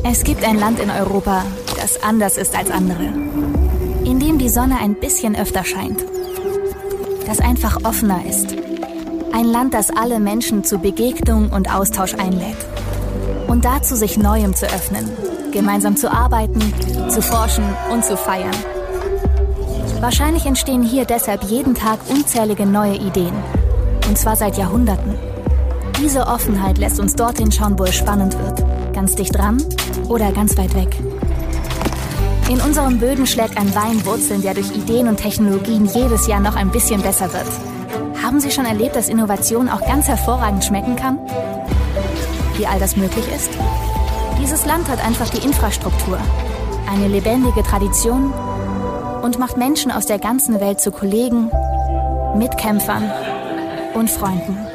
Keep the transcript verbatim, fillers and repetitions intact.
Es gibt ein Land in Europa, das anders ist als andere. In dem die Sonne ein bisschen öfter scheint. Das einfach offener ist. Ein Land, das alle Menschen zu Begegnung und Austausch einlädt. Und dazu, sich Neuem zu öffnen, gemeinsam zu arbeiten, zu forschen und zu feiern. Wahrscheinlich entstehen hier deshalb jeden Tag unzählige neue Ideen. Und zwar seit Jahrhunderten. Diese Offenheit lässt uns dorthin schauen, wo es spannend wird. Ganz dicht dran oder ganz weit weg. In unseren Böden schlägt ein Wein Wurzeln, der durch Ideen und Technologien jedes Jahr noch ein bisschen besser wird. Haben Sie schon erlebt, dass Innovation auch ganz hervorragend schmecken kann? Wie all das möglich ist? Dieses Land hat einfach die Infrastruktur, eine lebendige Tradition und macht Menschen aus der ganzen Welt zu Kollegen, Mitkämpfern und Freunden.